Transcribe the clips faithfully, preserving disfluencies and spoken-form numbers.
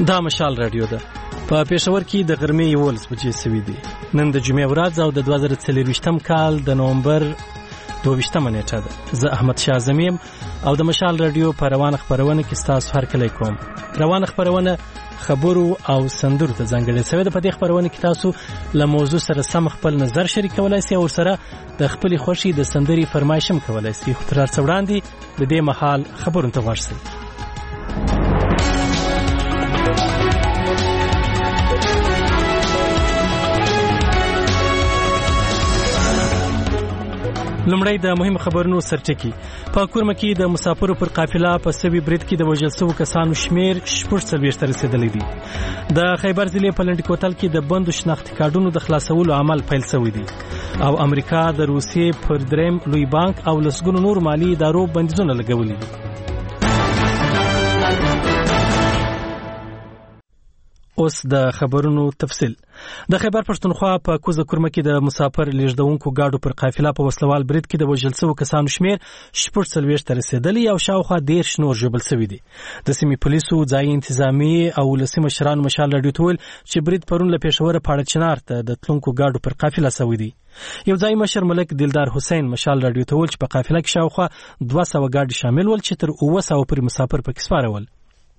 دا مشال رادیو ده. په پېښور کې د غرمې یولس بجې سوي دي. نن د جمعې ورځ او د دوه زره څلرویشتم کال د نومبر دوه ویشتمه نیټه ده. زه احمد شاه زمیم او د مشال رادیو په روانه خپرونه کې ستاسو هرکلی کوم. روانه خپرونه خبرو او سندرو ته ځانګړې شوې ده. په دې خپرونه کې تاسو له موضوع سره سم خپل نظر شریکولی سئ او ورسره د خپلې خوښې د سندرې فرمایش هم کولی سئ. خو تر هر څه وړاندې د دې مهال خبرونو ته غوږ شئ. لومړی د مهم خبرونو سرټکی. په کورمه کې د مسافرو پر قافله په سوي برید کې د وژل شوو کسانو شمیر شپږ څلوېښت ته رسېدلی دی. د خیبر ضلع په لنډي کوتل کې د بندو شناختي کارډونو د خلاصولو عمل پیل شوی دی او امریکا د روسیې پر دریم لوی بانک او لسګونو نور مالي ادارو بندیزونه لګولي دي. اوس د خبرونو تفصیل. د خیبر پښتونخوا په کوزه کورمه کې د مسافر لیږدونکو گاډو پر قافله په وسلوال برید کې د وژل شوو کسانو شمیر شپږ څلوېښت ته رسېدلی او شاوخوا دېرش نور ژوبل شوي دي. د سیمې پولیسو ځایي انتظامیې او ولسي مشرانو مشال راډیو ته وویل چې برید پرون له پېښوره پاړه چنار ته د تلونکو گاډو پر قافله شوی دی. یو ځایي مشر ملک دلدار حسین مشال راډیو ته وویل چې په قافله کې شاوخوا دوه سوه ګاډي شامل ول چې تر اووه سوه پورې مسافر پکې سپاره ول.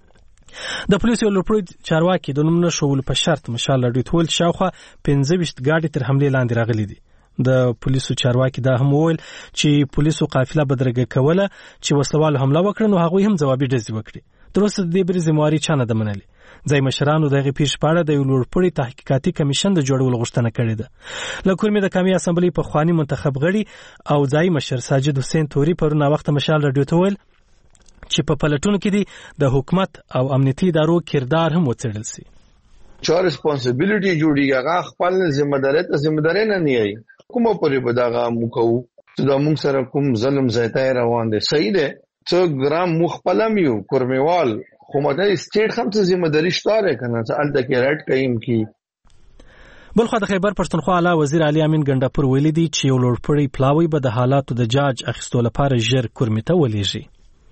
د پولیسو یو لوړپوړي چارواکي د نوم نه ښوولو په شرط مشال راډیو ته وویل چې شاوخوا پنځه ویشت ګاډي تر حملې لاندې راغلي دي. د پولیسو چارواکي دا هم وویل چې پولیسو قافله بدرګه کوله چې وسلوالو حمله وکړه نو هغوی هم ځوابي ډزې وکړي. تر اوسه د دې برید ذمهواري چا نه ده منلې. ځایي مشرانو د هغې پیښې په اړه د یو لوړپوړي تحقیقاتي کمیشن د جوړولو غوښتنه کړې ده. له کورمې د قومي اسامبلۍ پخواني منتخب غړي او ځایي مشر ساجد حسین توري پرون ناوخته مشال راډیو ته وویل چې په پلټونو کې دی د حکومت او امنیتي ادارو کردار هم وڅېړل شي. چا ریسپانسیبিলিټي جوړیږي هغه خپل ذمہداري ته ذمہداري نه نیي. کوم پرې بداغه موکو چې د موږ سره کوم ظلم زیاتای روان دي صحیح ده چې ګرام مخپلم یو کورمیوال خو ماته سټیټ هم څه ذمہداري شته کنه چې الته کې رټ کایم کی. بلخو د خیبر پښتونخوا اعلی وزیر علي امین ګنډاپور ویلي دی چې یو لوړپوړی پلاوی به د حالاتو د جاج اخیستو لپاره ژر کورمې ته ولېږي.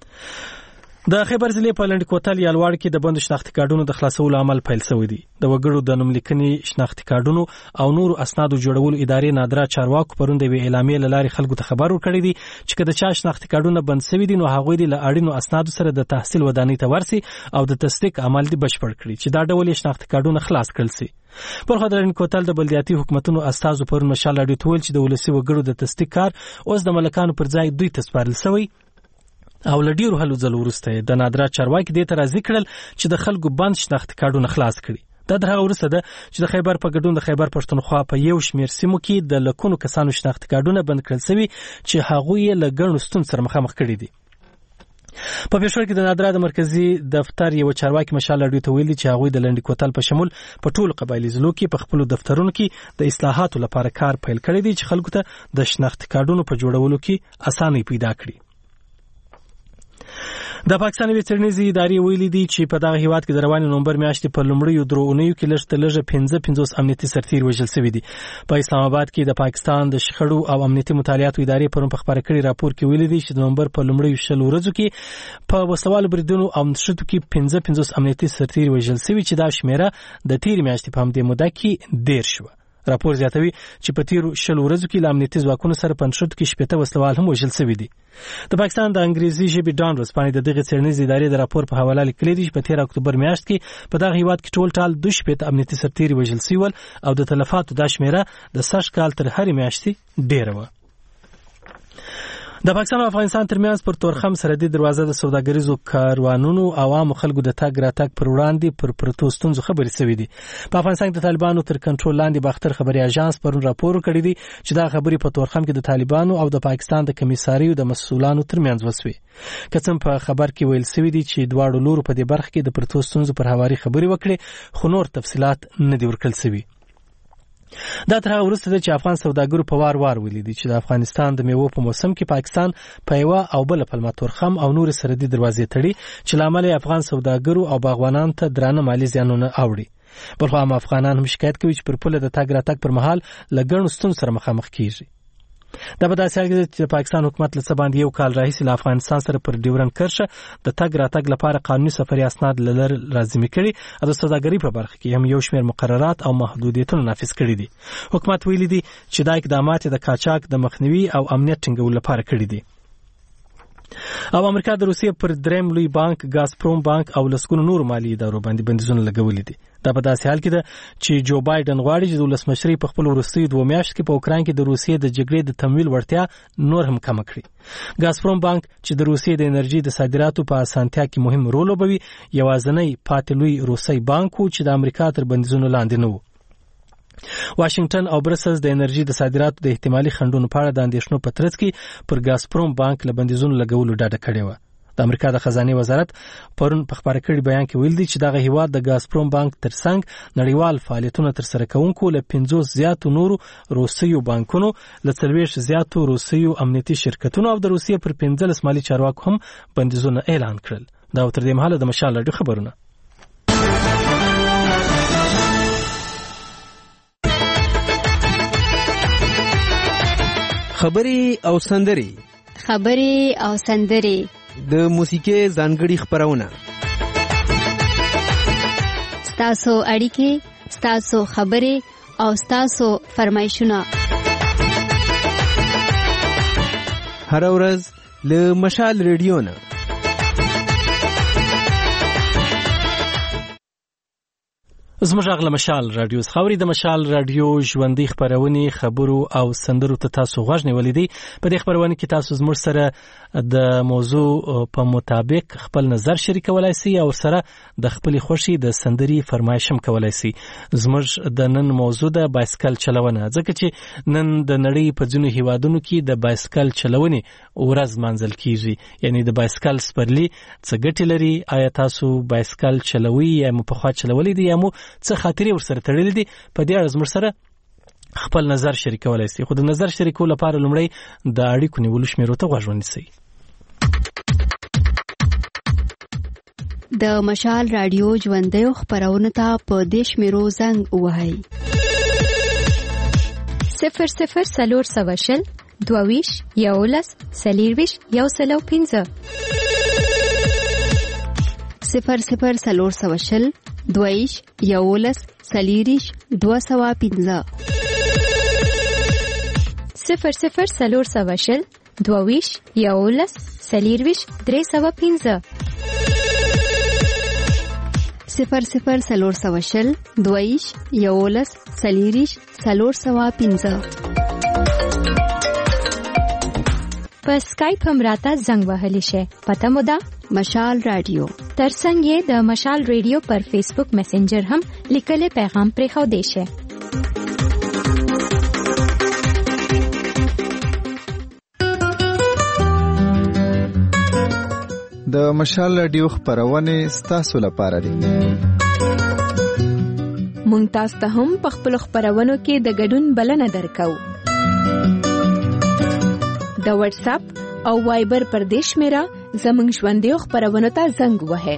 د خیبر ضلع په لنډي کوتل یالواړ کې د بندو شناختي کارډونو د خلاصولو عمل پیل شوی دی. د وګړو د نوملیکنې شناختي کارډونو او نورو اسنادو جوړولو ادارې نادره چارواکو پرون د یوې اعلامیې له لارې خلکو ته خبر ورکړی دی چې که د چا شناختي کارډونه بند شوي دي نو هغوی دې له اړینو اسنادو سره د تحصیل ودانۍ ته ورسي او د تصدیق عمل دې بشپړ کړي چې دا ډول یې شناختي کارډونه خلاص کړل شي. پرخو د لنډي کوتل د بلدیاتي حکومتونو استازو پرون مشال راډیو ته وویل چې د ولسي وګړو د تصدیق کار اوس د ملکانو پر ځای دوی ته سپارل شوی او له ډیرو هلو ځلو وروسته د نادره چارواکي دې ته راضي کړل چې د خلکو بند شناختي کارډونه خلاص کړي. دا د هغه وروسته ده چې د خیبر په ګډون د خیبر پښتونخوا په یو شمېر سیمو کې د لکونو کسانو شناختي کارډونه بند کړل شوي چې هغوی یې له ګڼو ستونزو سره مخامخ کړي دي. په پېښور کې د نادره د مرکزي دفتر یو چارواکي مشال راډیو ته ویلي چې هغوی د لنډي کوتل په شمول په ټولو قبایلي ضلعو کې په خپلو دفترونو کې د اصلاحاتو لپاره کار پیل کړی دی چې خلکو ته د شناختي کارډونو په جوړولو کې اسانۍ پیدا کړي. د پاکستان یوې څېړنیزې ادارې ویلي دي چې په دغه هیواد کې د روانې نومبر میاشتې په لومړیو درو اونیو کې لږ تر لږه پنځه پنځوس امنیتي سرتېري وژل شوي دي. په اسلام آباد کې د پاکستان د شخړو او امنیتي مطالعاتو ادارې پرون په خپاره کړي راپور کې ویلي دي چې د نومبر په لومړیو شل ورځو کې په وسوالو بریدونو او نښتو کې پنځه پنځوس امنیتي سرتېري وژل شوي چې دا شمیره د تېرې میاشتې په همدې موده کې دېرش شوه. راپور زیاتوي چې په تیرو شل ورځو کې له امنیتي ځواکونو سره په نښتو کې شپېته وسلوال هم وژل شوي دي. د پاکستان د انګریزي ژبې ډان ورځپاڼې د دغې څېړنیزې ادارې د راپور په حواله لیکلي دي چې په تېره اکتوبر میاشت کې په دغه هیواد کې ټول ټال دوه شپېته امنیتي سرتېري وژل شوي ول او د تلفاتو دا شمېره د سږ کال تر هرې میاشتې ډېره وه. د پاکستان او افغانستان ترمنځ پر تورخم سرحدي دروازه د سوداګریزو کاروانونو عوامو خلکو د تګ راتګ پر وړاندې پر پرتو ستونزو خبرې شوي دي. په افغانستان کې د طالبانو تر کنټرول لاندې باختر خبري اژانس پرون راپور ورکړی دی چې دا خبرې په تورخم کې د طالبانو او د پاکستان د کمیساریو د مسؤلانو ترمنځ وسوي. که څه په خبر کې ویل شوي دي چې دواړو لورو په دې برخه کې د پرتو ستونزو پر هواري خبرې وکړي خو نور تفصيلات نه دي ورکړل شوي. دا تر هغه وروسته ده چې افغان سوداګرو په وار وار ویلي دي چې د افغانستان د میوو په موسم کې پاکستان په یوه او بله پلمه تورخم او نورې سرحدي دروازې تړي چې له امله افغان سوداګرو او باغوانانو ته درانه مالي زیانونه اوړي. بلخو هم افغانان هم شکایت کوي چې پر پوله د تګ راتګ پر مهال له ګڼو ستونزو سره مخامخ کیږي. دا به داسې حال کې چې پاکستان حکومت له څه باندې یو کال راهیسې له افغانستان سره پر ډیورنډ کرښه د تګ راتګ لپاره قانوني سفري اسناد له لر لازمي کړي او د سوداګرۍ په برخه کې هم یو شمېر مقررات او محدودیتونه نافذ کړي دي. حکومت ویلي دي چې دا اقدامات د قاچاق د مخنیوي او امنیت ټینګولو لپاره کړي دي. او امریکا د روسیې پر دریم لوی بانک ګازپروم بانک او لسګونو نور مالي ادارو باندې بندیزونه لګولي دي. دا په داسې حال کې ده چې جو بایدن غواړي چې د ولسمشرۍ په خپل وروستیو دوه میاشتو کې په اوکراین کې د روسیې د جګړې د تمویل وړتیا نور هم کم کړي. ګازپروم بانک چې د روسیې د انرژي د صادراتو په اسانتیا کې مهم رول لوبوي یوازینی پاتې لوی روسي بانک و چې د امریکا تر بندیزونو لاندې نه و. واشنگټن او برسلز د انرژي د صادراتو د احتمالي خنډونو په اړه د اندېښنو په ترڅ کې پر ګازپروم بانک له بندیزونو لګولو ډاډه کړې وه. د امریکا د خزانه وزارت پرون په خبري کړي بیان کې ویل دي چې دغه هیواد د ګازپروم بانک ترڅنګ نړیوال فعالیتونه تر سره کوونکو له پنځوس زیاتو نورو روسیو بانکونو له څلوېښت زیاتو روسیو امنیتي شرکتونو او د روسیې پر پنځلس مالي چارواکو هم بندیزونه اعلان کړل. دا تر دې مهاله د مشال راډیو خبرونه. خبري او سندري خبري او سندري د موسیقي ځانګړي خبرونه ستاسو اړیکې ستاسو خبري او ستاسو فرمایشونه هر ورځ له مشال ریډیو نه. زموږ غږ مشال رادیو خبري د مشال رادیو ژوندۍ خبرونه خبرو او سندرو ته تاسو غوږ نیولې دي. په دې خبرونه کې تاسو زموږ سره د موضوع په مطابق خپل نظر شریکولای شئ او سره د خپل خوشي د سندري فرمایش هم کولای شئ. زموږ د نن موضوع د بایسکل چلونه ځکه چې نن د نړۍ په ځینو هیوادونو کې د بایسکل چلونې ورځ منځل کیږي. یعنی د بایسکل سپرلی څه ګټې لري؟ آیا تاسو بایسکل چلوي یا مو په خوا چلولې دي یا مو څه خاطرې ورسره تړلې دي؟ په دې اړه زموږ سره خپل نظر شریکولای شئ. خو د نظر شریکولو لپاره لومړی د اړیکو نیولو شمیرو ته غوږ ونیسئ. د مشال رادیو ژوندۍ خبرونه ته په دې شمیرو زنګ ووهئ. صفر صفر څلور سوه شل دوه ویشت یولس څلېرویشت یو سل او پنځه صفر صفر څلور سوه شل دوه ویشت یولس څلېرویشت دوه سوه پنځه صفر صفر څلور سوه شل دوه ویشت یولس څلېرویشت درې سوه پنځه صفر صفر څلور سوه شل دوه ویشت یولس څلېرویشت څلور سوه پنځه په اسکایپ هم راته زنګ وهلی شئ. پته مو ده مشال رادیو. ترڅنګ یې د مشال ریډیو پر فیسبوک میسنجر هم لیکلي پیغام پرېښودی شئ. د مشال رادیو خبرونه ستاسو لپاره دي. مونږ تاسو ته هم په خپل خبرونو کې د ګډون بلنه درکو. د واتس اپ او وایبر پر دیش میرا زمنګ ژوندۍ خبرونه ته زنګ وهه.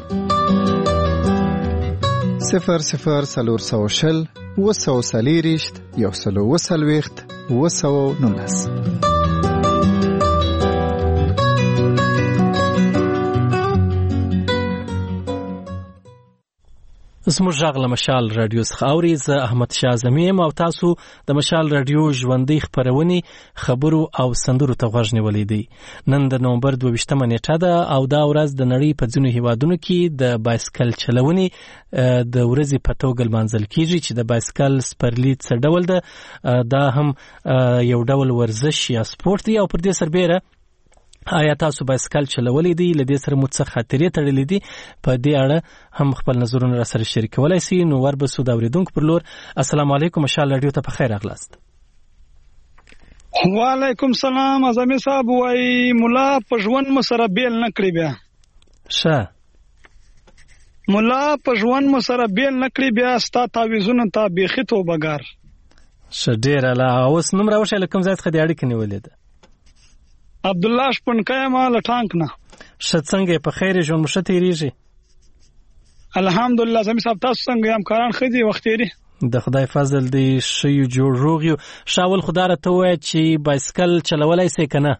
صفر صفر څلور سوه شل اووه سوه څلېرویشت یو سل او اووه څلوېښت اووه سوه نولس. زموږ غږ له مشال رادیو څخه اوري. زه احمد شاه زمیم او تاسو د مشال رادیو ژوندۍ خبرونه خبرو او سندرو ته غوږ نیولې دي. نن د نومبر دوه ویشتمه نیټه ده او دا ورځ د نړۍ په ځینو هیوادونو کې د بایسکل چلونې د ورځې په توګه لمانځل کیږي چې د بایسکل سپرلی څه ډول ده. دا هم یو ډول ورزش یا سپورت دی او پر دې سربېره آیا تاسو بایسکل چلولې دي؟ له دې سره مو څه خاطرې تړلې دي؟ په دې اړه هم خپل نظرونه را سره شریکولای شئ. نو وربسو د اوریدونکو پر لور. السلام علیکم، مشال رادیو ته په خیر راغلاست. وعلیکم سلام. اعظمي صاحب وای مولا په ژوند مو سره بیل نه کړی بیا. ښه مولا په ژوند مو سره بیل نه کړی بیا ستا تعویذونه ته بیخي توبګار. ښه ډېره لا اوس نوم راوښیه له کوم ځای څخه دې اړیکه نیولې ده؟ عبد الله شپنکای ما لټانک نه. ښه څنګه په خیر ژوند مو ښه تیریږي؟ الحمدلله. زمي صاحب تاسو څنګه همکاران ښه دي؟ وخت تیری د خدای فضل دی شیو جوړ روغ یو. شاول خدای ته وای چې بایسکل چلولای سي کنه؟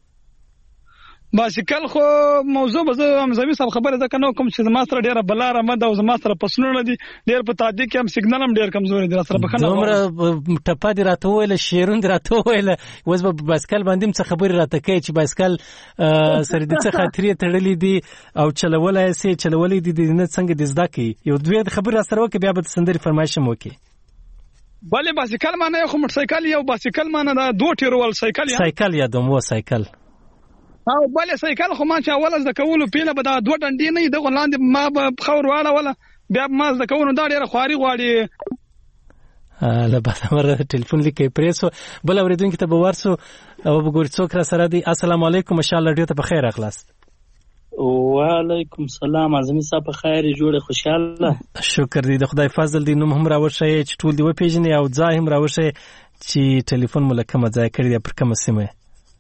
بایسکل خو موضوع به زه هم زمي صاحب خبره ده کنه کوم چې زما سره ډیره بلاره مده او زما سره پسنونه دي ډیر په تعدی کې هم سیګنال هم ډیر کمزوري دي سره بخنه دومره ټپه دي راته ویل شیرون دي راته ویل وز په بایسکل باندې څه خبره راته کوي چې بایسکل سره د څه خاطرې تړلې دي او چلولای سي چلولې دي د نه څنګه د زده کی یو دوی خبره سره وکي بیا به سندري فرمایش مو وکي. بله بایسکل معنی خو موټر سایکل یو بایسکل معنی دا دوه ټیرول سایکل یا سایکل یا دومو سایکل او بله سایکل خو ما چې اول زده کولو پیله به دا دوه ډنډې نه دغه لاندې ما به خور واړه ولا بیا ما زده کولو دا ډیره خواري غواړي. له بازار ټلیفون لیکي پریسو بل اوریدونکو ته به ورسو او وګورئ څوک را سره دی. السلام علیکم ماشاءالله ډیره ته بخیر اخلاص. وعلیکم السلام اعظمي صاحب په خیر جوړه خوشاله شکر دی د خدای فضل دی. نو هم راوښی چې ټول دی و پیژنې او ځای هم راوښی چې ټلیفون مو لکه مځای کړی دی پر کومه سیمه؟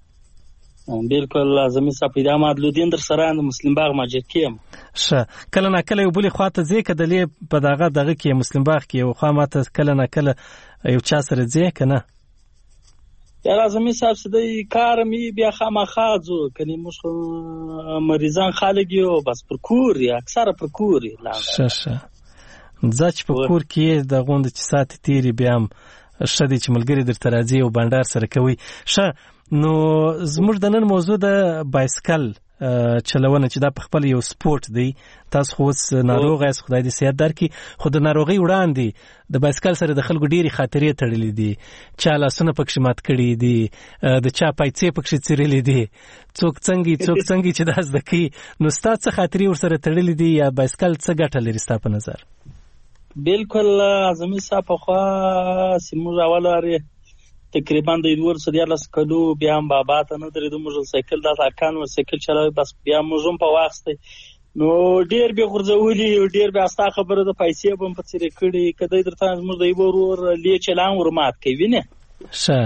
بالکل اعظمي صاحب پیدا مادلودین در سره د مسلم باغ ماجر کیم شه کله نه کله یو بلی خواته ځې کدلې په دغه دغه کې مسلم باغ کې یو خوا ماته کله نه کله یو چا سره ځې کنه یا اعظمي صاحب سدی کار می بیا خامخا ځو کني موږ مریضان خالق یو بس پر کور یا اکثر پر کور لا شه شه ځکه په کور کې د غوند چې سات تیری بیا هم شدي چې ملګری در ترازی او بندر سره کوي. شه نو زموږ د نن موضوع د بایسکل چلونه چې دا په خپل یو سپورت دی. تاسو خو ناروغ یاست خدای دې صحت درکړي خو د ناروغي وړاندې د بایسکل سره د خلکو ډېری خاطرې تړلې دي. چا لاسونه پکښې مات کړي دي د چا پایڅې پکښې څیرلې دي څوک څنګه څوک څنګه چې دا زده کوي. نو ستا څه خاطرې ورسره تړلې دي یا بایسکل څه ګټه لري ستا په نظر؟ بالکل اعظمي صاحب خو سیمو راولاره تقریبا د یوور سدیالس کلو بیا هم بابا ته نه درېدو موږ سایکل دا تاکان و سایکل چلاوي بس بیا موږ هم په واخسته نو ډیر به غرزولي ډیر به استا خبره د پیسې بم په څیرې کړي کدی درته موږ د یوور ور لې چلان ور مات کوي نه شه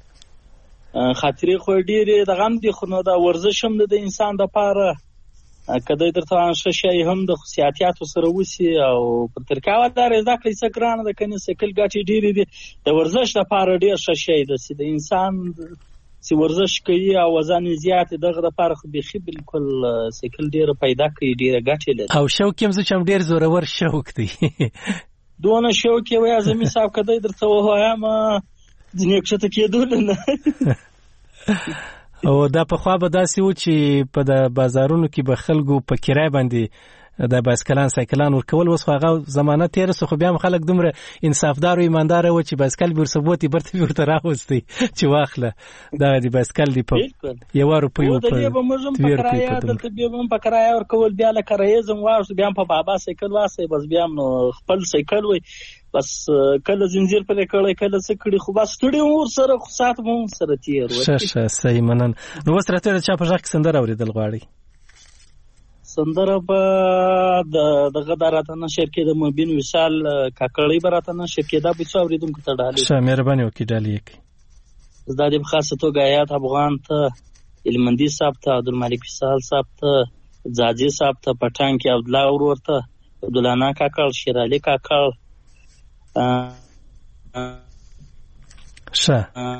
خاطرې خو ډیر د غم دي خو نو دا ورزش هم د انسان د پاره کدی درته انشه شي هم د خصياتيات سره وسی او په ترکاوه دار زده کړی څه ګرانه د کني سایکل ګاټي ډیری دي د ورزش لپاره ډیر ښه شي د د انسان چې ورزش کوي او وزن زیات دغه لپاره خو بيخي بالکل سایکل ډیر پیدا کوي ډیر ګاټي لري او شوق هم چې ډیر زورور شوق دی دونه شوق وي اعظمي صاحب کدی درته وایم د نیکشته کېدل نه او دا په خوا به داسې و چې په د بازارونو کې به خلکو په کرای باندې د بایسکلان سایکلان ورکول اوس خو هغه زمانه تېره سو خو بیا هم خلک دومره انصافدار او ایماندار و چې بایسکل به ورثبوتي برته ورته راوستي چې واخله دغه د بایسکل دی په یو روپۍ په دوه روپۍ دلته بیا هم په کرایه ورکول بیا له کرایې زم واښو بیا په بابا سایکل واسه بس بیا نو خپل سایکل وي بس کله زنجیر په کړه کله څه کړي خو بس ټډي ور سره خو سات مو سره تیر وي شه شه صحیح منن. نو وسره ته چا په ځخ سندره اوریدل غواړي؟ سندره په د دغه دراتنه شرکت د مبین وصال کاکړی براتنه شرکت د بيڅ اوریدونکو ته ډالې شه مهرباني وکړئ ډالې کې زدا د خاصه توګه آیات افغان ته علمندی صاحب ته عبدالملک وصال صاحب ته زاجي صاحب ته پټان کې عبد الله ورور ته عبدالله کاکړ شیرالي کاکړ شه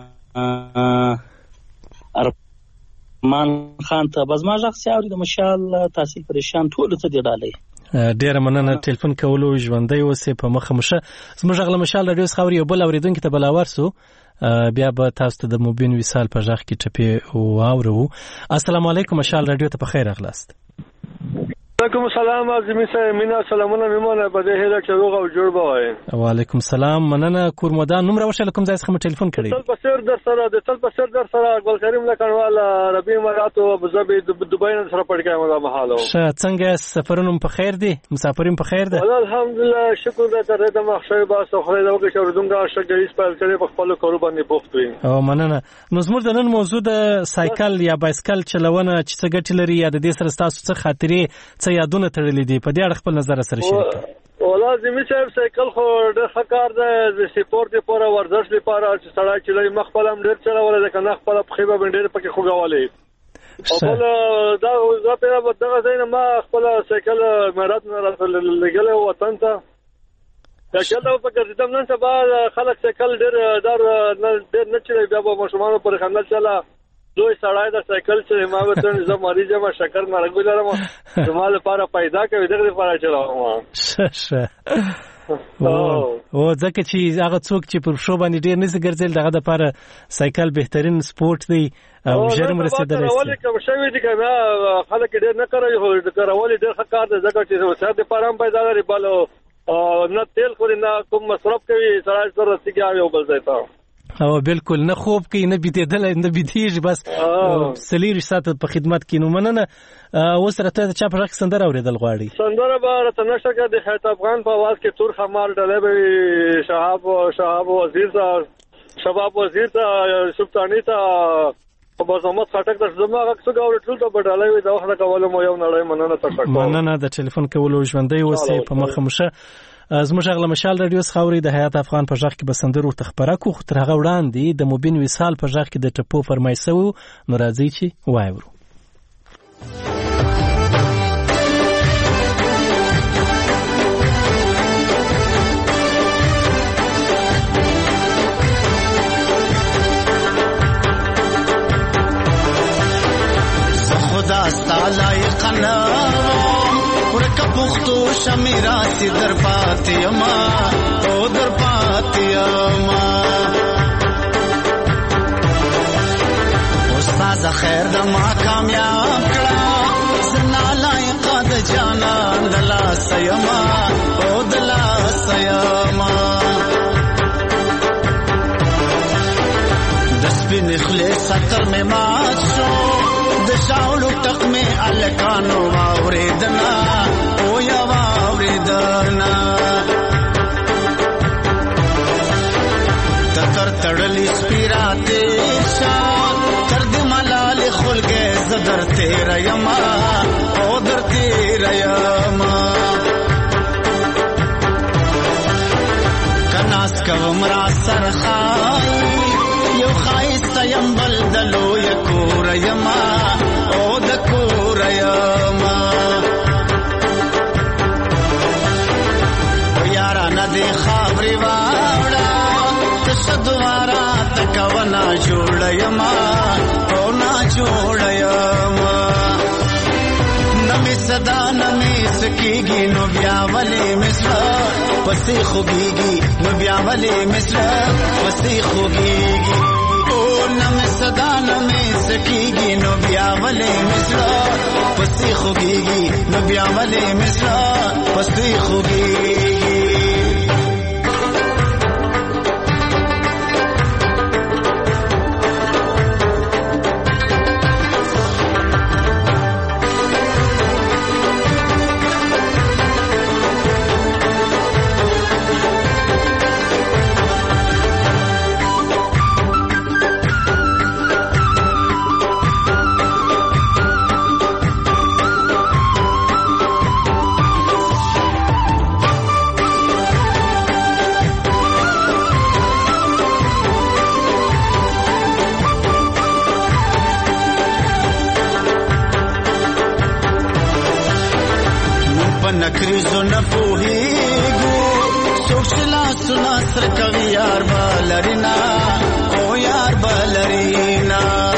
ارمان خان ته بزما ځخ سیاوري د مشال تحصیل پریشان ټول ته دی ډالې ډیره مننه ټلیفون کولو ژوندۍ اوسې په مخه مشه زموږ غل مشال رادیو خبري یو بل اوریدونکو ته بلاور سو بیا به تاسو ته د مبین وصال په ځخ کې ټپي واورو. السلام علیکم مشال رادیو ته په خیر اخلاص. وعلیکم السلام اعظمي صاحب مینا سلامونه میمونه په دې هله چې روغ او جوړ بوای. وعلیکم السلام مننه کورمدان نوم راوښه کوم ځای څخه ټلیفون کړی؟ تل بسر در سره د تل بسر در سره ګل کریم لکنوال عربي امارات او ابوظبي دبي نه سره پټ کېم دا محاله. شه څنګه سفرونو په خیر دي مسافرین په خیر ده؟ الحمدلله شکر دې ته د مخشوي باسه خو دا وګړي چې ورډونګه شګریس په کړي په خپل کارو باندې بوخت وي. او مننه. نو زموږ د نن موضوع د سایکل یا بایسکل چلونه چې څه ګټي لري یا د دې سره تاسو څه خاطرې څه یادونه تړلې دي په دې اړه خپل نظر سره شریک کړئ. ولازمي صاحب سایکل خو ډېر ښه کار دی د سپورت لپاره ورزش لپاره چې سړی چلوي مخ خپل هم ډېر چلولی دی که نه خپله پښې به مې ډېر پکې خوږولی او بل دا زه پرې دغه ځای نه ما خپله سایکل امارات نه راته لېږلی وطن ته سایکل ته په ګرځیدم نن سبا خلک سایکل ډېر دار ډېر نه چلوي بیا به ماشومانو پر خندل چلا دوی سړای د سایکل چې ما وته زه مریض یم شکر مرګ لرم زما لپاره پیدا کوي دغه لپاره چلاوم شه او ځکه چې هغه څوک چې پر شو باندې ډېر نسی ګرځول دغه لپاره سایکل بهترین سپورت دی او ژر مرسته راولي کوم شوی دي کنه خلک ډېر نه کوي هو کارول ډېر ښه کار دی ځکه چې صحت لپاره هم پیدا لري بل نه تیل خوري نه کوم مصرف کوي سړی سره رسیږي او بل ځای ته او بالکل نه خوب کوي نه بيدېدل نه بيدېږي بس سلیری ساته په خدمت کې نو مننه اوس راته چا په سندره اوریدل غواړي سندره به راته نشه کې د خیط افغان په आवाज کې تور خمار ډلې به شهاب شهاب وزیر ته شباب وزیر ته سلطانی ته په زموږ خټک د زموږ څنګه اورټل ته بدلای وي دا وخت کول مو یو نړۍ مننه تاسو مننه د ټلیفون کولو ژوندۍ وسه په مخه مشه زموږ غل مشال رادیو څخه د حیات افغان په ځخ کې بسندرو تخبره کو خو تر هغه وړاندې د مبین وصال په ځخ کې د ټپو فرمایسو نو راځي چې وایو خدا ستالای قنا ورکه پختو شمیراتی در پاتیما او در پاتیما استاد خیر د ما کامیاب کړه زنا لایق د جانان دلا سیما او دلا سیما دسبین خلیص ستر می مات شو د شاولو ټق می الکانو واوریدنا او یا واوریدنا تر تړلی سپیراته شان تر د ملال خلګه زدر تیر یما او در تیر یما کناس کوم را سرخای یو خایست یم بلدلو یکور یما او د کور یما یارا ندی خبري واړه تشدوارا تکونا جوړ یما او نا جوړ یما نمی صدا نمی سکیږي نو بیا ولې مثل پسې خوږيږي نو بیا ولې مثل پسې خوږيږي نم صدا نم سکیږي نو بیا ولې مثلا پسې خوږيږي نو بیا ولې مثلا پسې خوږيږي نکریزو نپوهیگو سوشلا سنا سر کوي یار بالرینا او یار بالرینا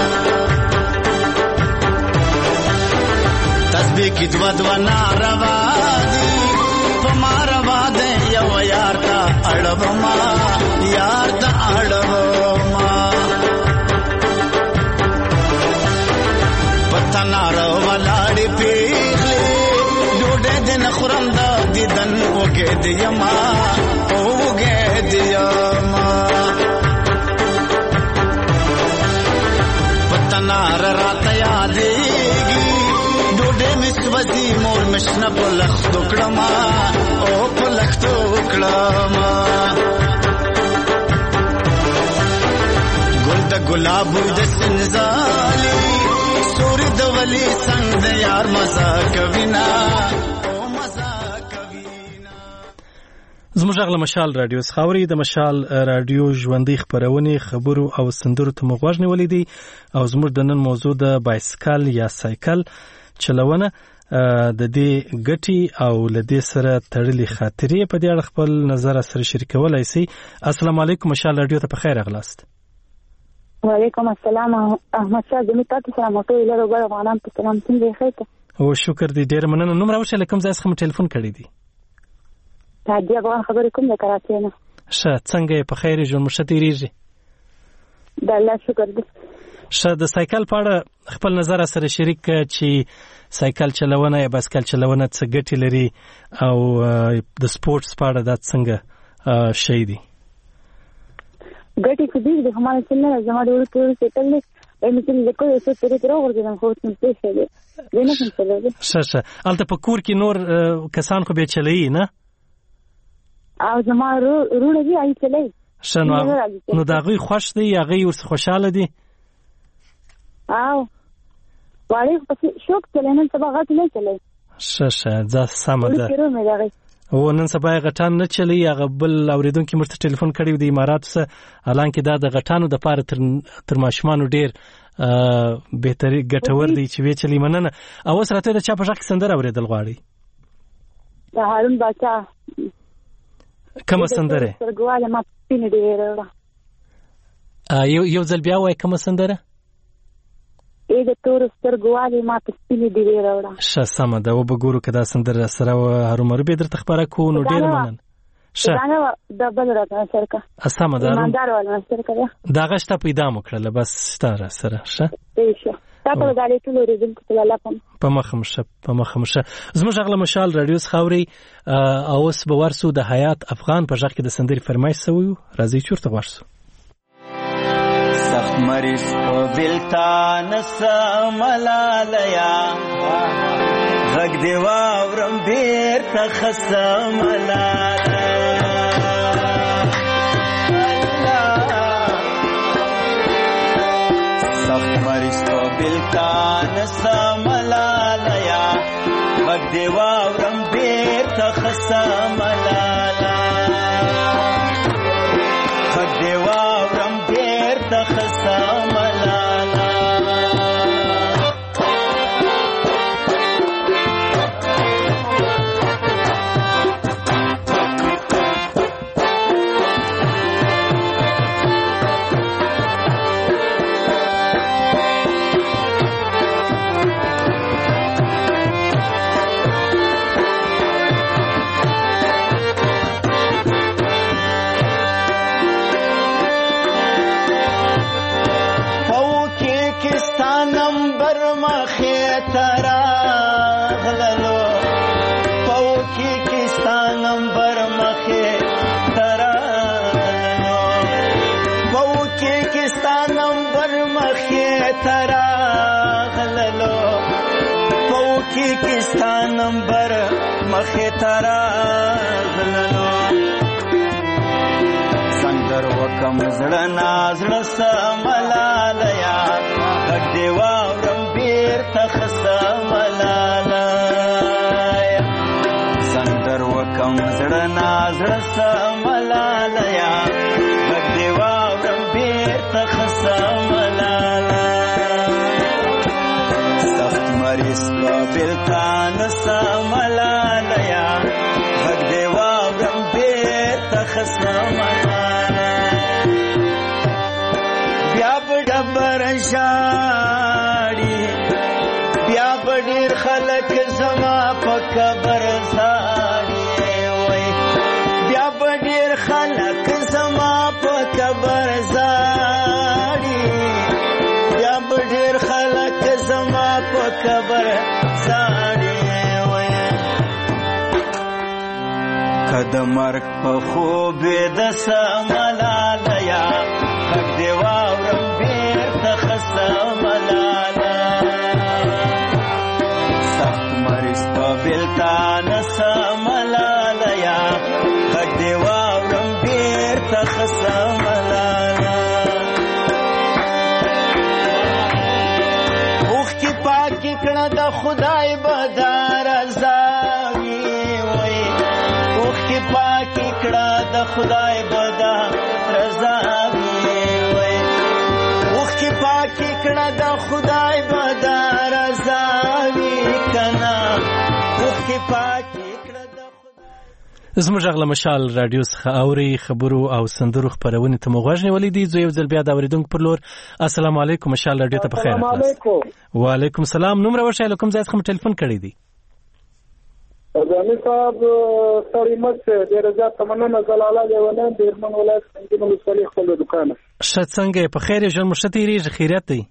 تسبیح کی دوا دوا ناروا دی پماروا دے یو یار تا اڑوما یار تا اڑوما پتا نارو ولاڑی پیغلی دن خورم دا دیدن وگه دیما وگه دیما پتنار رات یادیگی ڈوڈے مسوزی مور مشنا پلخت اکڑما او پلخت اکڑما گل دا گلاب دا سنزالی سوری دا ولی سنگ دا یار مزا کوینا زموږ غل مشال رادیو خاوري د مشال رادیو ژوندۍ خبرونه خبرو او سندرو ته مغوښ نیولې دي او زموږ د نن موضوع د بایسکل یا سایکل چلونه د دې ګټي او له دې سره تړلې خاطرې په دې اړه خپل نظر سره شریکولای شي. السلام علیکم، مشال رادیو ته په خیر اغلاست. وعلیکم السلام. احمد شاه زمي تاسو سره موټو لرو غواړم افغانان په سلام څنګه خیته او شکر دې ډیر مننه. نوم راوښه لکم ځای څخه ټلیفون کړی دی. تاجي افغان خبرې کوم د کراچۍ نه. ښه، څنګه په خیر ژوند مشه تیریږي؟ د الله شکر دې. ښه، د سایکل په اړه خپل نظر سره شریک کړه چې سایکل چلونه یا بایسکل چلونه څه ګټې لري او د سپورتس په اړه دا څنګه شي دي؟ ګټې خو دې د هماره څنګه زما د ورته سایکل نه مثل لکه یو څه ترې تر ورځې خو څه څه دی نه کوم څه دی. ښه ښه، البته په کور کې نور کسان خو به چلایي نه؟ او زما رونه دي آی چلای. ښه، نو نو دا غوي خوښ دی یا غي ورس خوشاله دي؟ او وړي په شوق چلنن سبا غټ نه چلای. ښه ښه، ځا سم ده. او نن سبا غټان نه چلی هغه بل اوریدونکو مرته ټلیفون کړی دی امارات سره، حالانکه دا د غټانو د پاره تر تر ماشومان ډیر بهتري ګټور دی چې وی چلی مننه. او سره ته د چا په ځکه سندره اوریدل غواړي؟ د هارون باچا کوم سندره؟ سرګواله ما پینې ډیر یو یو ځل بیا وای کوم سندره؟ اې د تور سترګوالي ما په سپینې دی وروړه. ښه، سمه ده. وبګورو کدا سندره سره هرومرو به درته خبره کو نو ډیر مننه. ښه، دا د بل راته سرکا سمه ده. ایماندار ولا سرکا دا غشته پیدا مکړه بس ستاره سره. ښه، ښه، تاسو د دې ټول ریزل ته الله په مخه مشه په مخه مشه. زموږ غله مشال رادیو خاوري او اوس به ورسو د حیات افغان په ځخ کې د سندري فرمایش سوی راځي چورته ورسو. سخت مریض په بلتان سملالیا غږ دی واورم بیرته خسملالیا سخت مریض په بلتان سملالیا غږ دی واورم بیرته خسملالیا غږ دی واورم بیرته خسملالا کستا نمبر مخی ترا غللو سندر وکم زړه نازړه سملالیا غږ دی واورم بیرته خسملالیا سندر وکم زړه نازړه سملالیا غږ دی واورم بیرته خسملالیا سخت مریض بلتان سملالیا غږ دی واورم بیرته خسملالیا بیا به ډبر ژاړي بیا به ډېر خلک زما په قبر ژاړي وای بیا به ډېر خلک زما په قبر ژاړي بیا به ډېر خلک زما په قبر ژاړي وای که د مرګ په خوب د سملالیا غږ دی واورم بیرته خسملالا سخت مریض په بلتان سملالیا غږ دی واورم بیرته خسملالا اوښکې پاکې کړه د خدای به دا رضا وي وای اوښکې پاکې کړه د خدای به دا رضا پاکی کړه د خدای به دا رضا وي کنه زموږ غل مشال رادیو څخه اوري خبرو او سندرو خبرونه ته مغوښنه ولیدي زه یو ځل بیا دا اوریدونکو پر لور. السلام علیکم مشال رادیو ته بخیر. السلام علیکم. وعلیکم السلام. نوم راوښه لکم زاید کوم ټلیفون کړی دی؟ ځاني صاحب سړی مڅ ډیر زیات مننه زلاله دیونه دیرمن ولایت څنګه نو مسلې خپل دکان شت څنګه په خیر ژوند مشتي ریږي خیرت دی.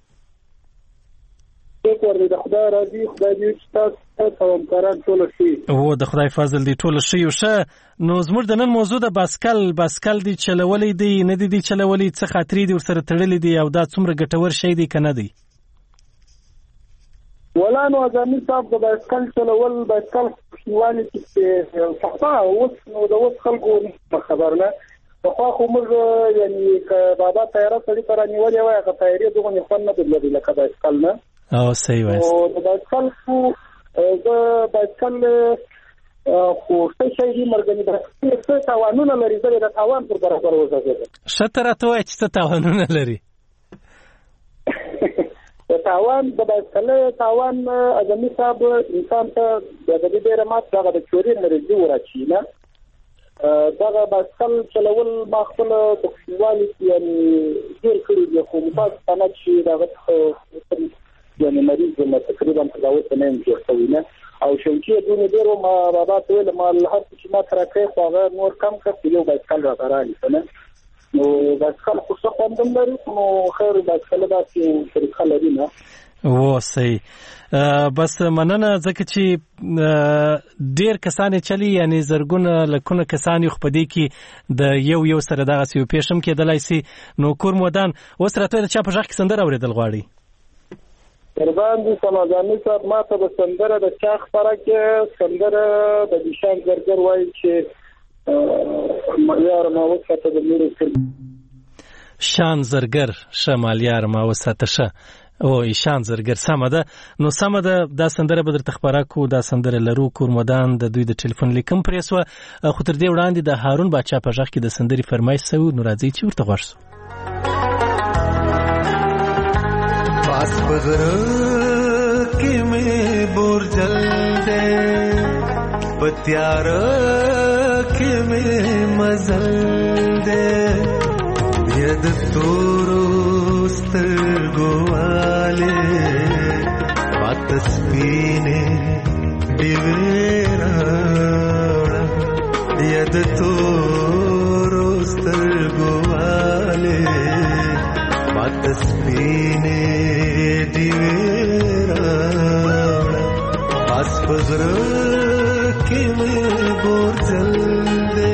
شکر دی د خدای راضي خدای دې تاسو او همکاران ټول شي. او د خدای فضل دی ټول شي او شه. نو زموږ د نن موضوع د باسکل باسکل دی چلولې دی نه دی دی چلولې څه خاطرې دی ورسره تړلې دی او دا څومره ګټور شي دی کنه دی؟ ولا نو ځاني صاحب د باسکل چلول باسکل خوشوالي چې صحه اوس نو د اوس خلکو خبر نه خو خو موږ یعنی ک بابا تیار سړي تر نیولې وای هغه تیاری دغه نه خپل نه بدلې لکه باسکل نه او صحیح وایي. او د باسکل خو د باسکل خو څه شي دی مرګنی د څه توانونه لري د توان پر برابر وځي. شتره ته وایي چې توانونه لري. د توان د باسکل توان ازمي صاحب انسان ته د دې ډېر مات دغه د چوري انرژي ورچی نه دغه باسکل چلول ما خپل د خوشوالي یعنی ډېر کړی دی خو متاسفانه نه چې دغه یعنی مریض ما تقریبا تداوت نه یم جوړ نه او شوکې دونه ډېر ما بابا ته ویل ما له هر څه ما ترکه خو هغه نور کم کړ یو باسکل را راغلی نه نو باسکل خو څه خوندم لري نو خیر باسکل داسې طریقه لري نه. و صحیح. بس مننه ځکه چې ډیر کسان چلی یعنی زرګونه لکونه کسان خو پدې کې د یو یو سره دغه سی پیشم کېدلای سي. نو کور مودان اوس راته د چا په ځخ کې سندره اوریدل غواړي؟ قربان دي سماځاني صاحب ما ته د سندره د چا خبره کې سندره د نشان زرګر وایي چې مالیار ما وساته د مېرو شان زرګر شمالیار ما وساته شه او شان زرګر سم ده. نو سم ده دا سندره به درته خبره کو دا سندره لرو کور مودان د دوی د ټلیفون لیکم پریسو خو تر دې وړاندې د هارون بچا په ځخ کې د سندري فرمایش سو. نو راځي چې ورته غوښسو. पास बगर के में बोरजल दे पत्यार के में मजल दे यद तोरोस्त गोवाले बातस पीने दिवेरा यद तोरोस्त गोवाले बातस पीने दिवेरा पास बगर के में बोरजल दे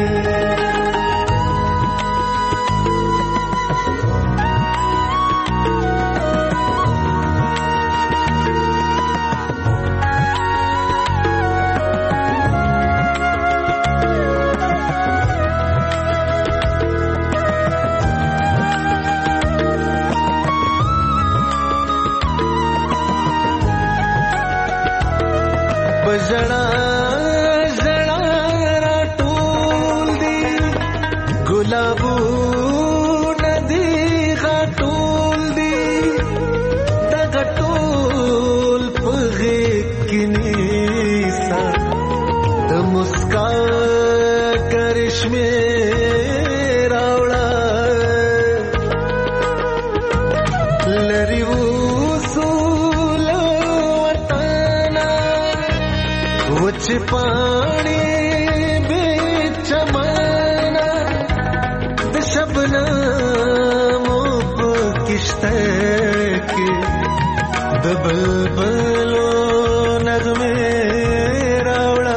जड़ा जड़ा राटूल दी गुलाबू नदी घाटूल दी दगटूल पगे किनीसा द मुस्का करिश्मे रावड़ा लरिवू उच पानी बीच माना दशबनामो किश्ते के दबलबलो नगमे रावड़ा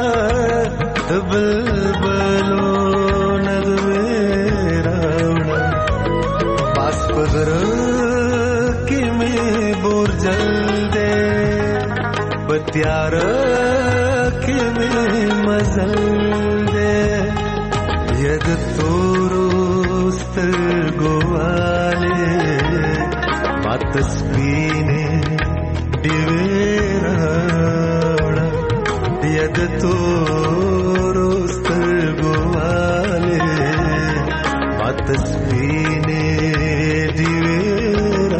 दबलबलो नगमे रावड़ा पास पगर के में बोरजल दे बत्यार के में मजल दे यद तोरोस्त गोवाले बातस पीने दिवेरा यद तोरोस्त गोवाले बातस पीने दिवेरा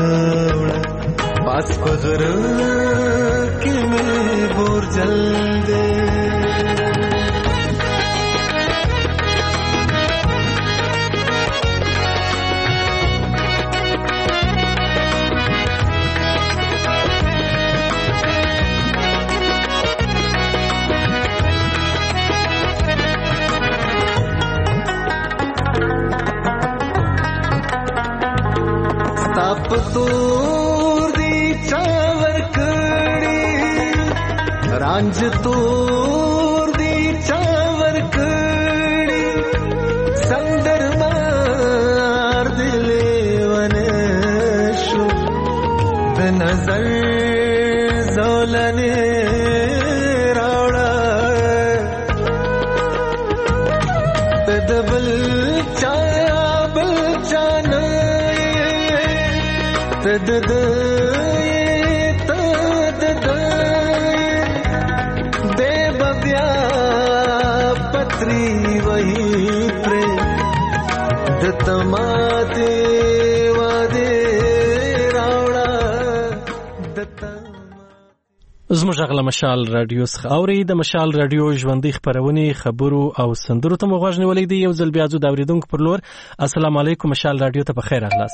पास पगर के में बोरजल दे پتور دی چاور کړي رانج تور دی چاور کړي سندر مار دلې ونه شو د نظر زولنه راوړه د بل چا بل چا نه تد د تد د دیو بیا پتری وہی پر د تماته واده راوړه د زموږ غلا مشال رادیو څخه اوري د مشال رادیو ژوندۍ خبرونه خبرو او سندرو ته مغوښ نیولې دی یو ځل بیا زو د اوریدونکو پر لور السلام علیکم مشال رادیو ته په خیر اغلاست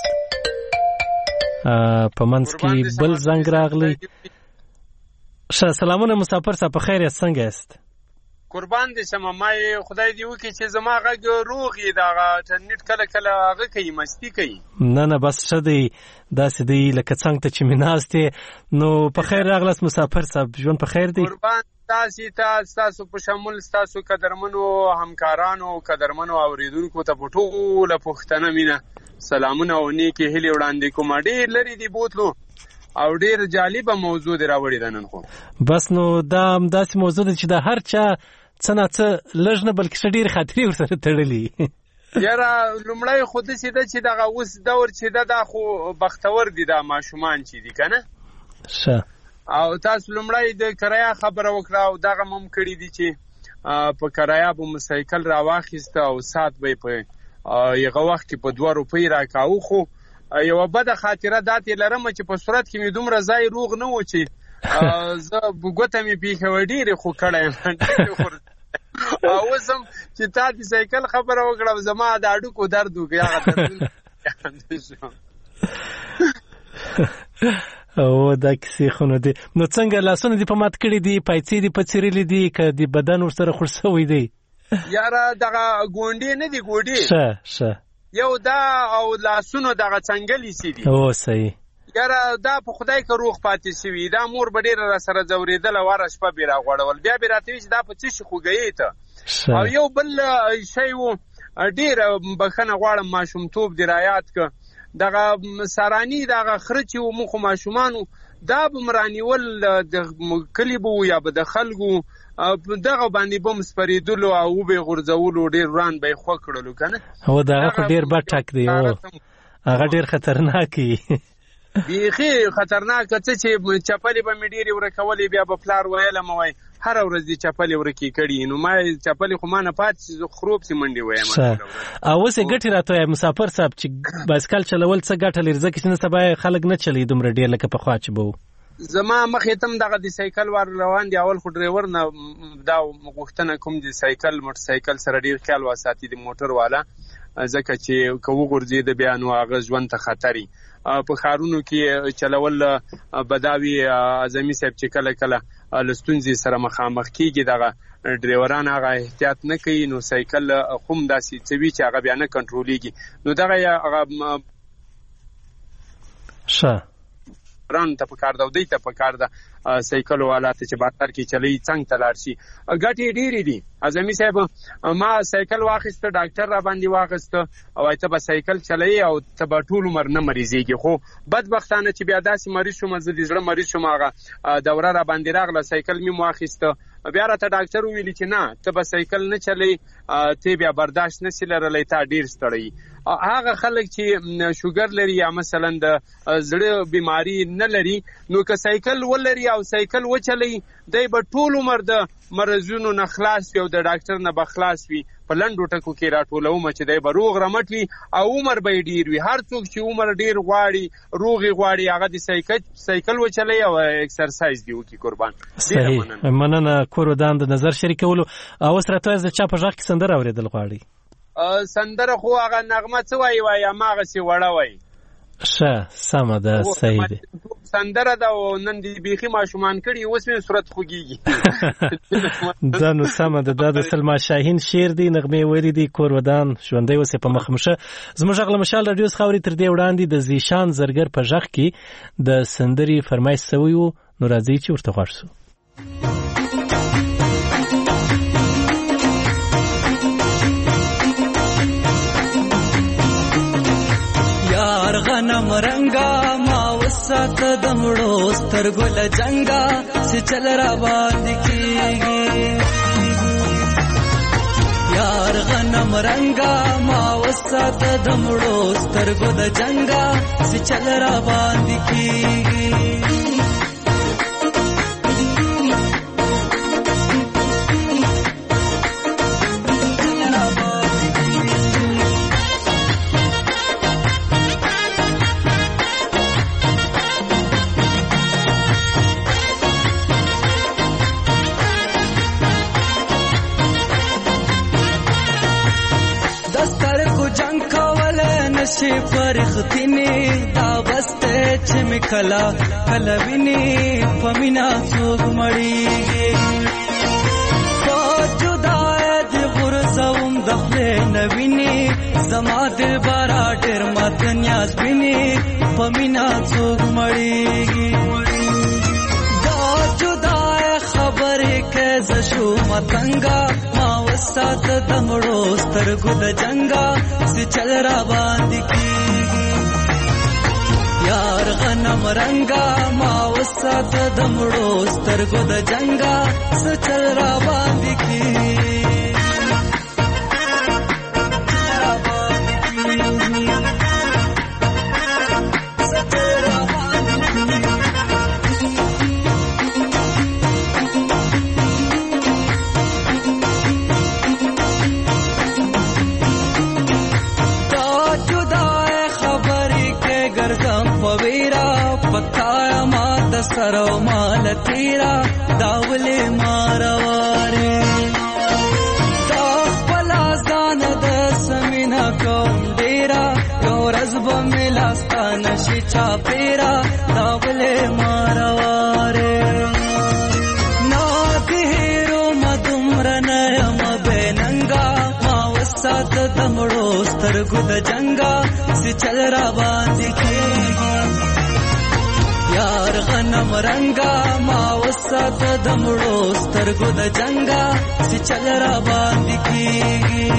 په منځ کې بل زنګ راغلی ښه سلامونه مسافر صاحب په خیر یاست څنګه یاست قربان دې شم مای خدای دې وکړي چې زما غږ روغ یې دغه انټرنیټ کله کله هغه کوي مستی کوي نه نه بس ښه دی داسې دی لکه څنګه ته چې مې ناست یې نو په خیر راغلاست مسافر صاحب ژوند په خیر دی قربان تاسې ته ستاسو په شمول ستاسو قدرمنو همکارانو قدرمنو اورېدونکو ته په ټوله پښتنه مینه سلامونه او نیکې هیلې وړاندې کوم ډېر لرې دی بوتلو او ډېر جالبه موضوع دی راوړې ده نن خو بس نو دا همداسې موضوع ده چې د هر چا څه نه څه لږ نه بلکې ښه ډېرې خاطرې ورسره تړلي یاره لومړی خو داسې ده چې دغه اوس دور چې ده دا خو بختور دي دا ماشومان چې دي که نه ښه او تاسو لومړی د کرایه خبره وکړه او دغه مم کړي دي چې په کرایه به مو سایکل راواخیسته او ساعت به یې په یغه وخت کې په دوه روپۍ راکاوه خو یوه بده خاطره داتې لرم چې په صورت کې مې دومره ځای روغ نه و چې زه ګوته مې پیښه وه ډېرې خو کړی یم او اوس هم چې تا د سایکل خبره وکړه زما د هډوکو درد وکړي هغه دردونه او دا کیسې خو نه دي نو څنګه لاسونه دې په مات کړي دي پایڅې دې په څیرلي دي که د بدن ورسره خوړ شوی دی یاره دغه ګونډې نه دي ګوډې ښه ښه یو دا او لاسونو دغه څنګلې سي دي او صحیح یاره دا په خدای که روغ پاتې شوي دا مور به ډېره را سره ځورېدله واره شپه بې راغوړول بیا بې راته وي چې دا په څه شي خوږیې ته او یو بل شی و ډېره بښنه غواړم ماشومتوب دې رایاد که دغه ساراني دغه خره چې و موږ خو ماشومانو دا به م رانیول د کلي به و یا به د خلکو دغه باندې به م سپرېدلو او وبې غورځولو ډېر وران به یې خوږ کړلو که نه هو دغه خو ډېر بد ټک دی هغه ډېر خطرناک وي بیخي خطرناکه څه چې چپلې به مې ډېرې ورکولې بیا به پلار ویلم وای هره ورځ دې چپلې ورکې کړي نو ما چپلې خو ما نه پاتې چې زه خروب سې منډې وایم اوس یې ګټې راته وایه مسافر صاحب چې بایسکل چلول څه ګټه لري ځکه چې نن سبا خلک نه چلوي دومره ډېر لکه پخوا چې به و زما مخې ته هم دغه د سایکل وار روان دي اول خو ډریور نه دا غوښتنه کوم د سایکل موټر سایکل سره ډېر خیال وساتي د موټر والا ځکه چې که وغورځېده بیا نو هغه ژوند ته خطر وي په ښارونو کې چلول بداوي اعظمي صاحب چې کله کله له ستونزې سره مخامخ کېږي دغه ډریوران هغه احتیاط نه کوي نو سایکل خو هم داسې څه وي چې هغه بیا نه کنټرولېږي نو دغه هغه ښه ران ته پکار ده او دی ته پکار ده سایکل والا ته چې بازار کې چلی څنګ ته لاړ شي ګټې ډېرې دي اعظمي صاحب ما سایکل واخیسته ډاکټر را باندې واخیسته او ته به سایکل چلوي او ته به ټول عمر نه مریضېږي خو بدبختانه چې بیا داسې مریض شوم زه د زړه مریض شوم هغه دوره را باندې راغله سایکل مې واخیسته بیا راته ډاکټر وویلي چې نه ته به سایکل نه چلی ته بیا برداشت نشي لرلی تا ډېر ستړی هغه خلک چې شوګر لري یا مثلا د زړه بیماری نه لري نو که سایکل ولري او سایکل وچلی دی به ټول عمر د مرضونو نه خلاص وي او د ډاکټر نه به خلاص وي په لنډو ټکو کې راټولوم چې دی به روغ رمټ وي او عمر به یې ډېر وي هر څوک چې عمر ډېر غواړي روغې غواړي هغه د سایکل سایکل وچلی او اکسرسایز دی وکړي قربان صحیح مننه کور ودان د نظر شریکولو اوس راته وایه د چا په غږ کې سندره اورېدل غواړي سندره خو هغه نغمه څه وایي وایي هماغسې وړه وایي ښه سمه ده صحیح ده سندره ده او نن دې بیخي ماشومان کړي اوس مې صورت خوږیږي دا نو سمه ده دا د سلما شاهین شعر دی نغمې ویلي دي کور ودان ژوندی اوسې په مخمشه زموږ غږ له مشال راډیو څخه اوري تر دې وړاندې د زیشان زرګر په غږ کې د سندرې فرمایش سوی و نو راځئ چې ورته غوږ شو یار غنم رنگا ما وسات دمړو سترګو لجنګا چې چل را باندې کیږي یار غنم رنگا ما وسات دمړو سترګو لجنګا چې چل را باندې کیږي شي فرختنی دا بسته چې مکلا کلوینی پمینا څوک مړیږي جدای د غرزوم دخله نوینی زما دل بارا ډیر مات نیاز بینی پمینا څوک مړیږي دا جدای خبره کې زشو متنګا ما وسات دمړو سترګو د جنگا چې چل را باندې کیږي یار غنم رنگا ما وسات دمړو سترګو د جنگا چې چل را باندې کیږي سرو مال تیرا داولې مارواره دا پلازان د سمینا کوم ډیرا یو رزب ملاستان شي چا پیرا داولې مارواره نا دهرو مدمرن یم بننګا ما وسات دمړو سترګو د جنگا چې چل را باندې کیږي یار غنم رنگا ما وسات دمړو سترګو د جنگا چې چل را باندې کیږي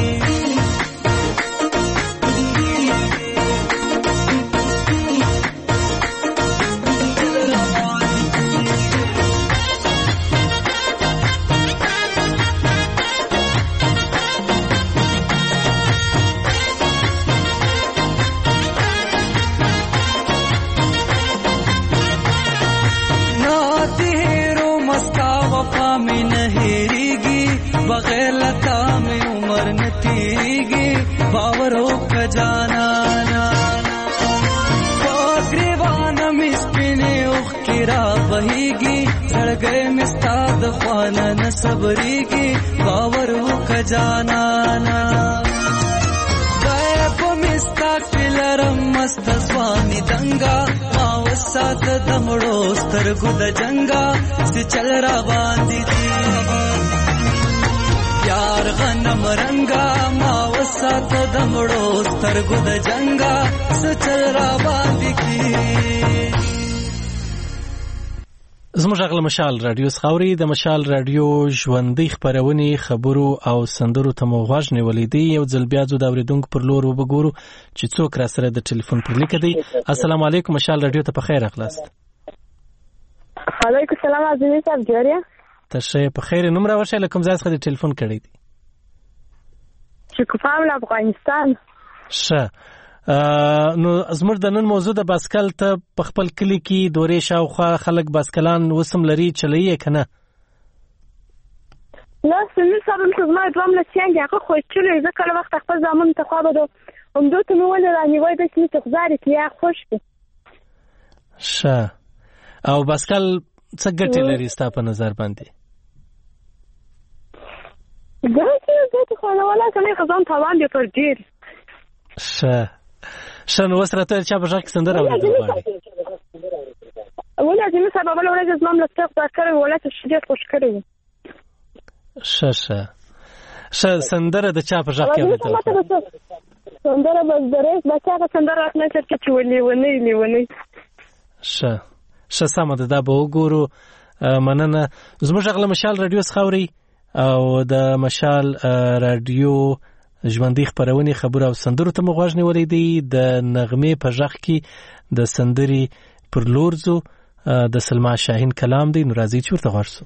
بغیر لتا میں عمر نتیگی باورو کجانانا باگریوانا مسپنے اخ کرا بہیگی سڑگئے مستاد خوانا نصبریگی باورو کجانانا غیب مستا کلرم مستسوانی دنگا ماوسات دمڑو سترگو د جنگا سی چل را باندی دیگی یار غنم رنگا ما وسات دمړو سترګو د جنگا سچل را باندې کی زموږ غږ له مشال راډیو څخه اوري د مشال راډیو ژوندۍ خبرونه خبرو او سندرو ته مو غوږ نیولې دي یو ځل بیا زو د اوریدونکو پر لور وګورو چې څوک را سره د ټلیفون پر لیک دی السلام علیکم مشال راډیو ته په خیر اخلاص علیکم السلام عزیز صاحب جوړیا تشه په خیر نوم را ورشه لکم ځای څخه د ټلیفون کړی دی شکوفام افغانستان ښه نو زموږ د نن موضوع د باسکل ته په خپل کلی کې دورې شاوخوا خلک باسکلان وسم لري چلایي کنه لا سمې صاحب څه ما دوام نه څنګه هغه خو چلې ځکه وخت خپل ځامن ته خو به هم دوی ته ول رانی وای د سمې تخزاري کې یا خوش دي ښه او باسکل څه ګټه لري ستا په نظر باندې ګټه ګټه خو نه ولا کنه خزان توان دی پر ډیر ښه شنو وسرته چا په ځکه سندره ولیدل ولې چې سبب له ورځې زمام له څخه کار ولې چې شدت خوش کړی ششه ش سندره د چا په ځکه ولیدل سندره بس درې بچا سندره نه چې ولې ونی لیونی ش ش سم ده دا به وګورو مننه زموږ غل مشال رادیو څخوري او د مشال رادیو ژوندۍ خبرونه خبر او سندرو ته مغواژ نیولې دي د نغمه په ځخ کې د سندري پر لورزو د سلما شاهین کلام دی نورازي چورته ورسو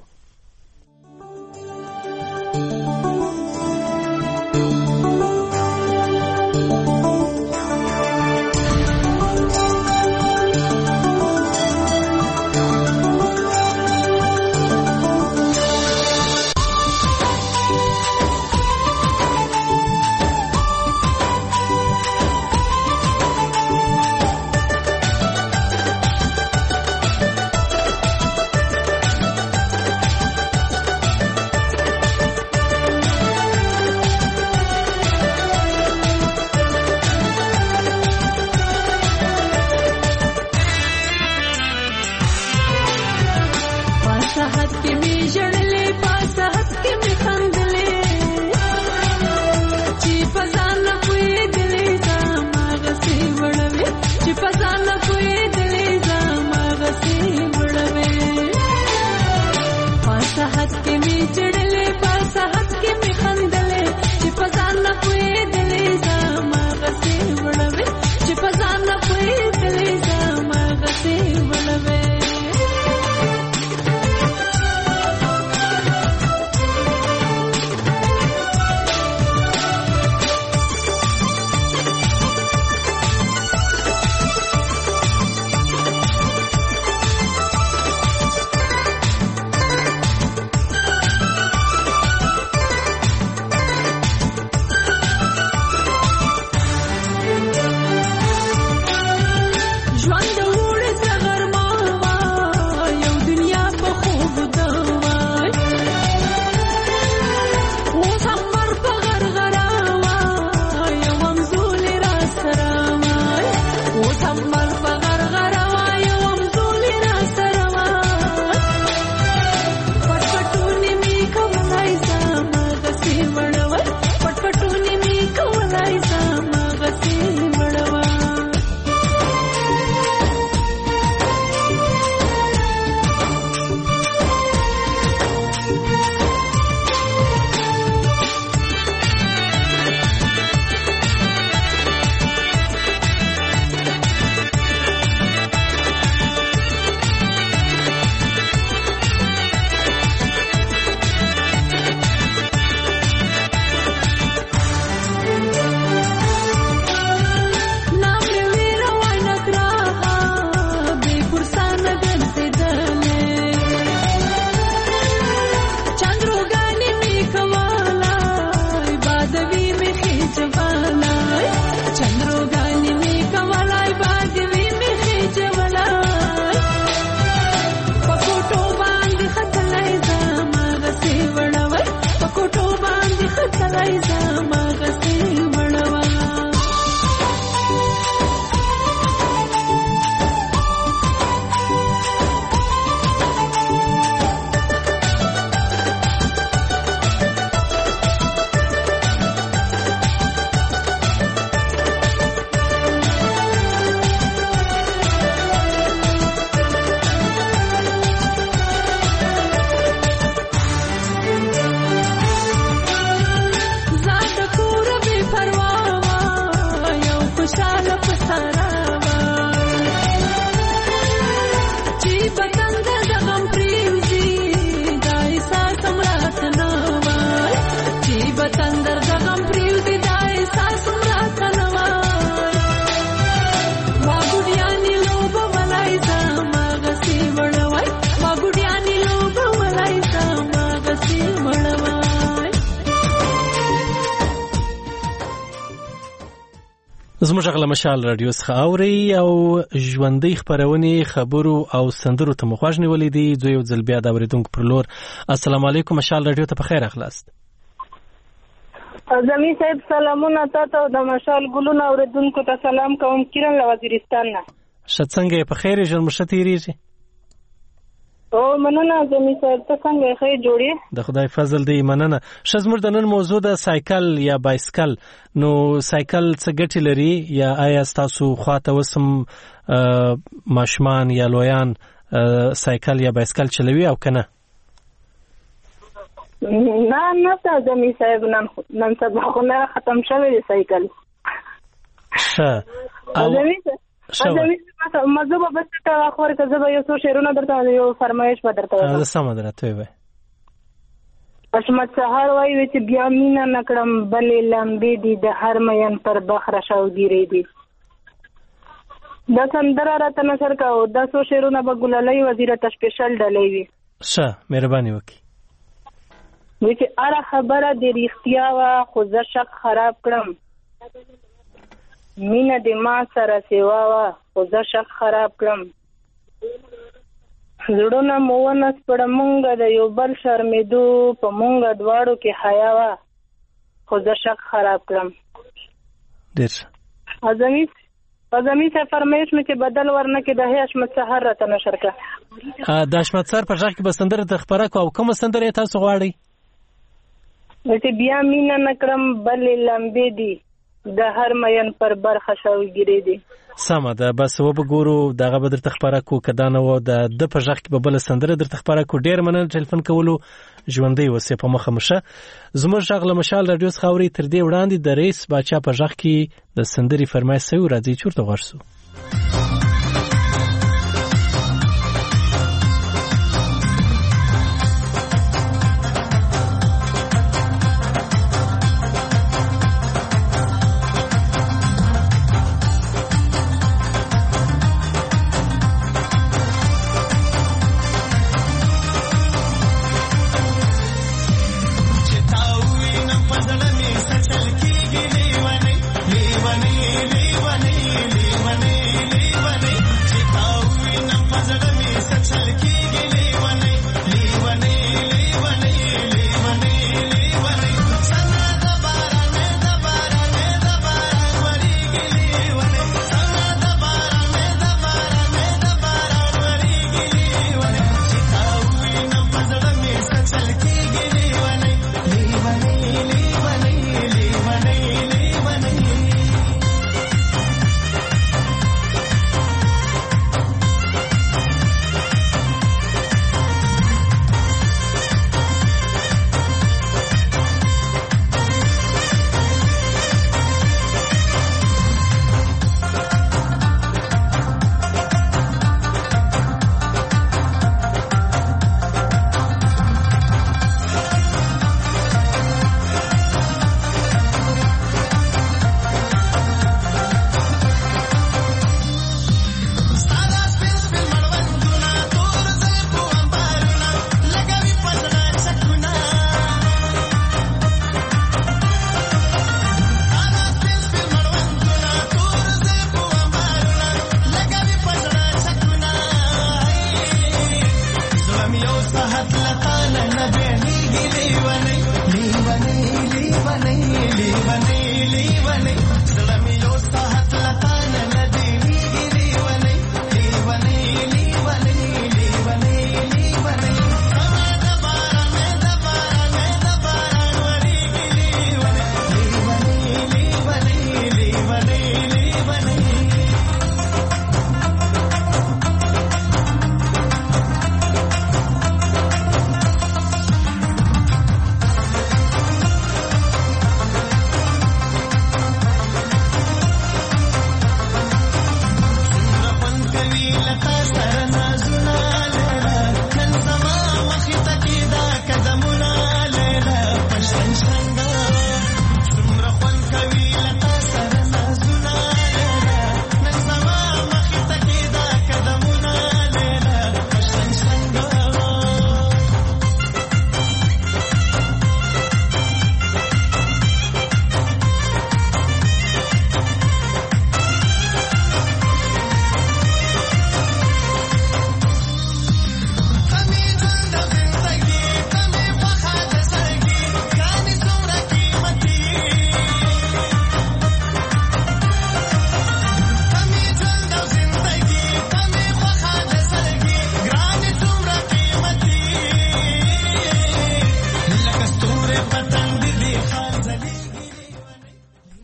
زموږ غل مشال رادیو څخه اوري او ژوندۍ خبرونه خبرو او سندرو ته مخواژ نیولې دي زه یو ځل بیا د اوریدونکو پر لور السلام علیکم مشال رادیو ته په خیر اخلاص زمي صاحب سلامونه تاسو د مشال ګلونه اوریدونکو ته سلام کوم. کیرن له وزیرستان نه. شت څنګه په خیر ژوند مشتیریږي؟ او مننه زمي صاحب ته څنګه خیر جوړی؟ د خدای فضل دی مننه. شزمر د نن موضوع د سایکل یا بایسکل. نو سایکل څه ګټې لري یا آیا تاسو خواته وسم ماشمان یا لویان سایکل یا بایسکل چلوي او کنه؟ نه نه تاسو زمي صاحب نن نن سبا خو نه ختم شوی دی سایکل. ښه. زمي زمي مزه به بس ته اخر که زه یو څو شعرونه درته یو فرمایش به درته وکړم. زه سم درته وای. اشمت سهار وایي چې بیا مینا نکړم بلې لمبې دي د هر مین پر بخره شاوګیرې دي. دا سندره راته نشر کاوه. دا څو شعرونه به ګلالۍ وزیره ته سپیشل ډالۍ وي. ښه مهرباني وکړئ. وی چې اره خبره د ریښتیا وه خو زه شک خراب کړم. مینه د ما سره سیوا وه خو زه شک خراب کړم. زړونه مو ونه سپړه مونږه د یو بل شرمېدو په مونږه دواړو کې حیا وه خو زه شک خراب کړم. ډېر ښه. اعظمي اعظمي صاحب فرمایش مې چې بدل ورنه کې د هی اشمت سهار راته نشر کړه. د اشمت سهار په غږ کې به سندره ته خپره کړو. او کومه سندره یې تاسو غواړئ؟ چې بیا مینا نکړم بلې لمبې دي د هر مین پر برخه شاوګیرې دي. سمه ده. بس وبګورو دغه به درته خپره کړو. که دا نه وه د ده په غږ کې به بله سندره درته خپره کړو. ډېر مننه ټلیفون کولو. ژوندی اوسئ په مخه مشه. زموږ غږ له مشال راډیو څخه اورئ. تر دې وړاندې د رئیس باچا په غږ کې د سندرې فرمایش سوی. راځئ چې ورته غوږ شو. لیونی لیونی لیونی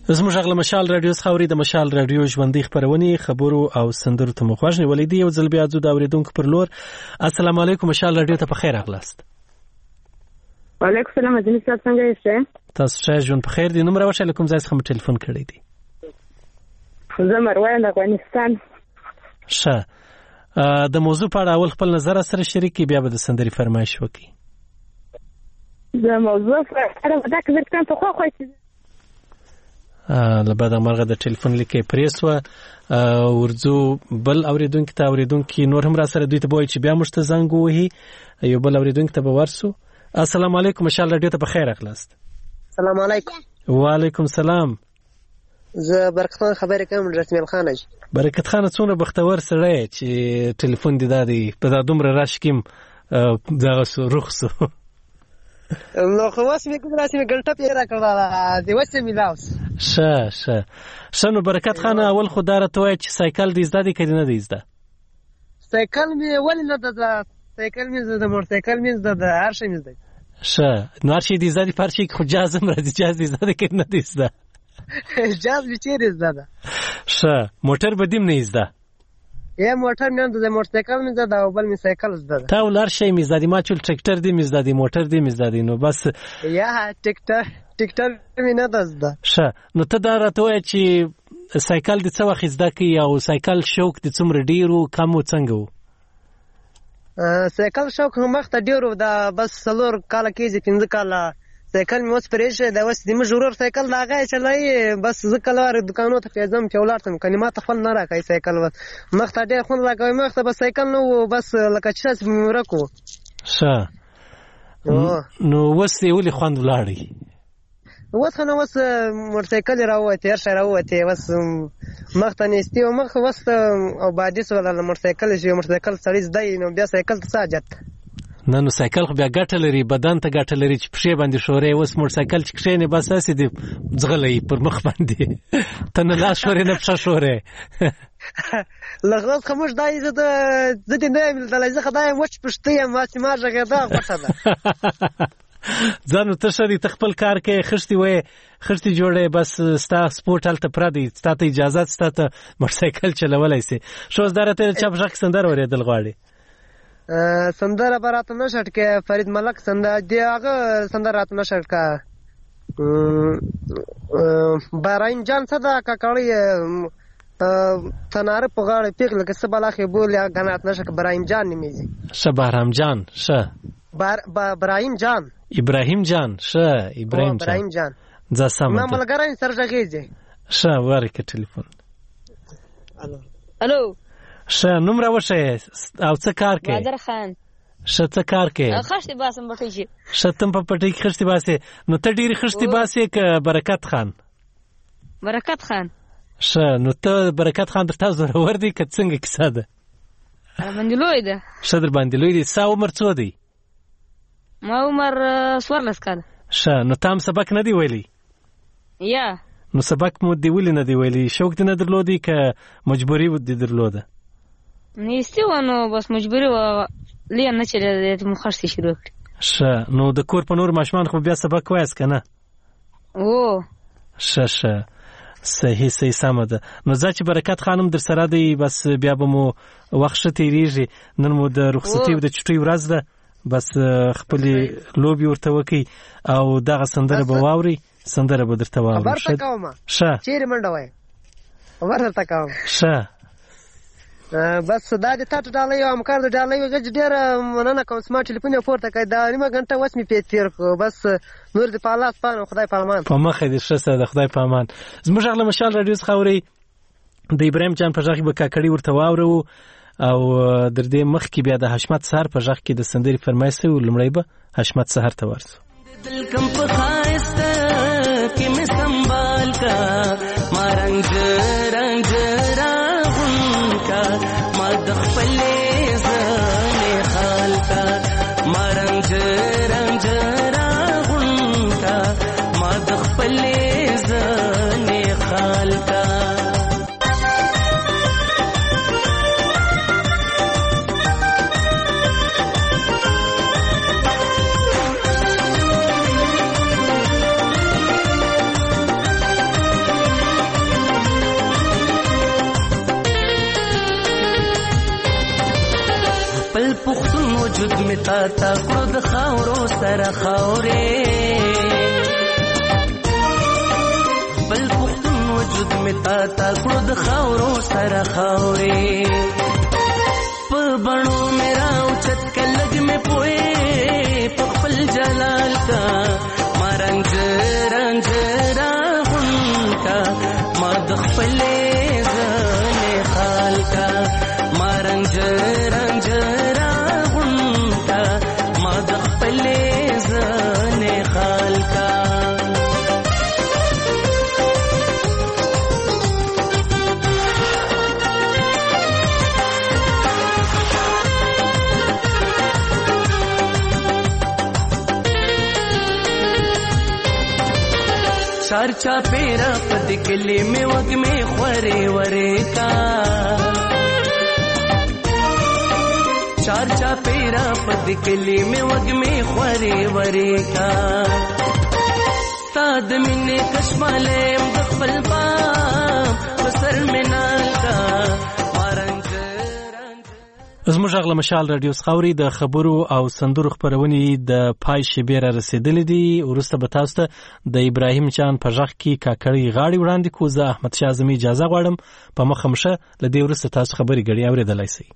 زموږ غږ له مشال رادیو څخه اوري. د مشال رادیو ژوندۍ خبرونه خبرو او سندرو ته مخ واژنې ولیدي یو ځل بیا ځو د اوریدونکو پر لور. السلام علیکم مشال رادیو ته په خیر راغلاست. وعلیکم السلام مجلس صاحب څنګه یاست؟ تاسو ښه ژوند په خیر دي؟ نوم راوښیه له کوم ځای څخه مو ټلیفون کړی دی؟ زه مروه د افغانستان. ښه، د موضوع په اړه اول خپل نظر سره شریک کړئ، بیا به د سندرې فرمایش وکړئ. د موضوع په اړه دا که زه په خوا خوښ له بعد مرغه د ټلیفون لیکې پرې سوه. ورځو بل اوریدونکي ته، اوریدونکي نور هم را سره دوی ته به وایي چې بیا موږ ته زنګ ووهي. یو بل اوریدونکي ته به ورسو. السلام علیکم مشال رادیو ته په خیر راغلاست. السلام علیکم. وعلیکم السلام. زه برکت خان خبرې کوم، رسمیل خان اج. برکت خان څونه بختور سړی چې ټلیفون دې دادی په دا دومره راش کیم دغه سو روخ سو. نو خو واسه مې کوم راسي مې ګلټه پیرا کړل دی واسه مې لاوس. شه شه شه نو برکت خان اول خو دار ته وای چې سایکل دې زده دي کړي نه دې زده؟ سایکل مې ولې نه ده؟ سایکل مې زده، موټر سایکل مې زده، هر شي مې زده. شه نو هر شي دې زده پر شي خو جازم راځي، جاز دې زده کړي نه دې زده؟ جاز به چیرې زده ده؟ شه موټر به دې نه زده؟ یا موټر مې زده، موټر سایکل مې زده او بل مې سایکل زده. تا ولر شي مې زده، ما چول ټریکټر دې مې زده، موټر دې مې زده، نو بس یا ټریکټر ټریکټر مې نه ده زده. شه نو ته دا راته وای چې سایکل دې څه وخت زده کی او سایکل شوق دې څومره ډیر او کم او څنګه و؟ سایکل شوق هم وخت ډیرو دا بس څلور کاله کېږي، پنځه کاله سایکل مې اوس پرې شه دا اوس دې مې ضرور سایکل لاغه چلای. بس زه کله دکانو ته پیزم چې ولارتم کني ما ته خپل نه راکای سایکل و مخ ته ډیر خون راکای، مخ ته بس سایکل نو بس لکه چې مې ورکو. شه نو اوس یې ولې خوند ولاړی؟ اوس نو اوس موټر سایکل راوته، هر شي راوته، بس مخ ته نيستي او مخ وست او باندې سره موټر سایکل شي، موټر سایکل سړی زده نو بیا سایکل ته ساجت نه. نو سایکل خو بیا ګټه لري، بدن ته ګټه لري چې پښې باندې شورې. اوس موټر سایکل چې کښې نه بس اسې دی ځغلې پر مخ باندې ته نه لاس شورې نه پښه شورې. لغوس خموش دای زه د زه دې نه مل دلای زه خدای مچ پښتې ما چې ما ژغدا غوټه ده. ځانو ته شری ته خپل کار کې خشتي وې خشتي جوړې، بس ستا سپورت هلته پردي، ستا ته اجازه ستا ته موټر سایکل چلولای سي. شوز درته چا بشک سندر ورېدل غواړي؟ سندر برات نشټ کې فرید ملک سندر دی هغه سندر رات نشټ کا براین جان صدا کا کړی تنار په غاړه پیغ لکه سبالاخه بولیا غنات نشک براین جان نیمه شبارام جان شه بار براین جان ابراهیم جان شه ابراهیم جان ابراهیم جان ځا سم ما ملګری سره ژغېږي. شه ورکه ټلیفون. الو الو شه نوم راوښه او څه کار کې؟ بدر خان. شه څه کار کې؟ خشتي باسم پټی شي. شه تم په پټی کې خشتي باسه. نو ته ډیر خشتي باسه ک برکت خان؟ برکت خان. شه نو ته برکت خان درته زره ور دي ک څنګه کیسه ده؟ باندې لوی ده. شه در باندې لوی دي. سا عمر څو دی؟ ما عمر څوارلس کاله. شه نو تام سبق نه دی ویلی؟ یا نو سبق مو دی ویلی نه دی ویلی؟ شوق دې نه درلودي ک مجبوری و دې درلوده؟ نیستی ونه بس مجبوری و لیا نه چره مو خرڅ شروع کړ. شه نو د کور په نور ماشمان خو بیا سبق وایس کنه؟ او شه شه صحیح صحیح سم ده. نو ځکه برکت خانم در سره دی بس بیا به مو وخت تیریږي. نن مو د رخصتي او د چټي ورځ ده، بس خپل لوبي ورته وکي او دغه سندره به واوري، سندره به درته واوري. خبر تکوم شه چیرې منډه وای خبر تکوم شه بس دا د تاسو ډالۍ او امکار د ډالۍ غږ ډیر مننه کوم. سمارټ ټلیفون پورته کړه دا نیمه غنټه وس می پیټ تیر کو، بس نور د پالاس پانو خدای په امان. په مخه دې ښه د خدای په امان. زموږ غل مشال رادیو څخه اوري د ابراهیم جان په ځخ به کاکړی ورته واورو او در دې مخ کې بیا د حشمت سحر په ځخ کې د سندري فرمایسته او لمړی به حشمت سحر ته ورسو. دل کم په خایسته کې مې سنبال کا ما رنگ رنگ راغون کا ما د خپلې زنه خال کا ما رنگ رنگ راغون کا ما د خپلې زنه خال کا پختون وجود می تا تا کړو د خاورو سره خاورې بل پختون وجود می تا تا کړو د خاورو سره خاورې په بڼو میرا اوچت کلګ می پوي په خپل جلال کا ما رنگ رنگ راغون کا ما د خپل ځنه خال کا ما رنگ رنگ راغون کا ما د خپل ځنه خال کا चार चापेरा पद किले में वग में खरे वरे का चार चापेरा पद किले में वग में खरे वरे का साद मिने कश्माले मुखबल पा बसर में नाल का زموږ غږ له مشال رادیو خاوري د خبرو او سندرو خبرونې د پای شبیر رسیدلې دي ورسته به تاسو ته د ابراهیم جان په ځخ کې کاکړی غاړي وړاندې کو زه احمد شاه زمي اجازه غواړم په مخمشه لدی ورسته تاسو خبري غړي اوریدلای شئ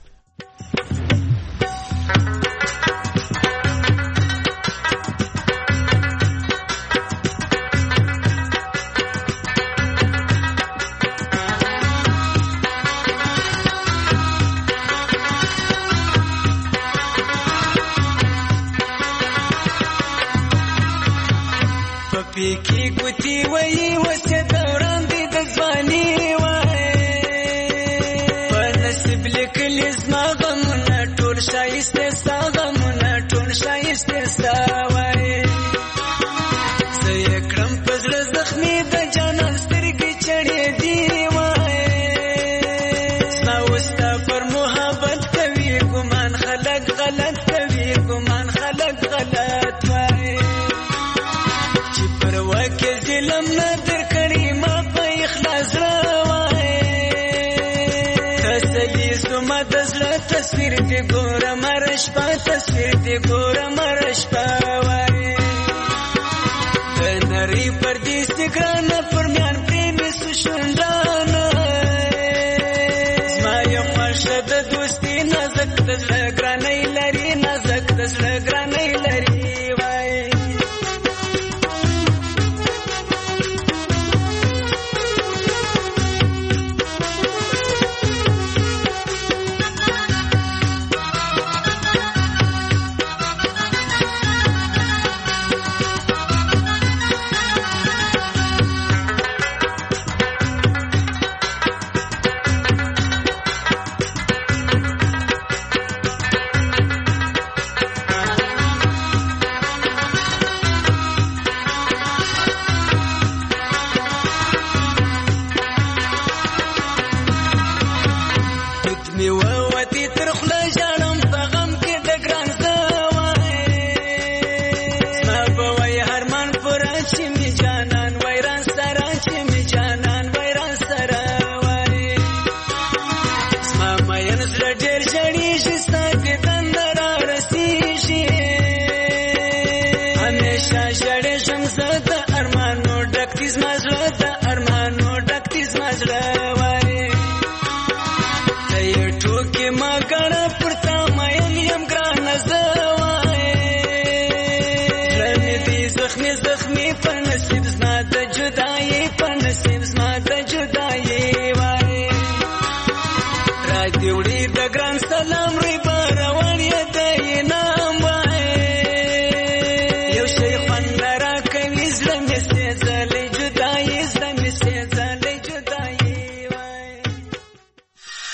کی ګوتی وای وسه دوران دې د ځواني وای په نصیب لیکل زما غمونه ټول شایسته ستا غمونه ټول شایسته ستا وای زه یې کړم په زړه زخمي د جانان سترګې چړې دی وای زما وستا پر محبت کوي ګمان خلک غلط کوي ګمان خلک غلط وای وکه ظلم نادر کړي ما په اخلاص راوای تسلی زما د زړه تصویر دې ګوره مرش په تصویر دې ګوره مرش په وای د نری پر دې سګران پر میان پریم سشندان زما یو مرشد دوستي نازک د زړه ګرانې لري نازک د زړه ګرانې لري the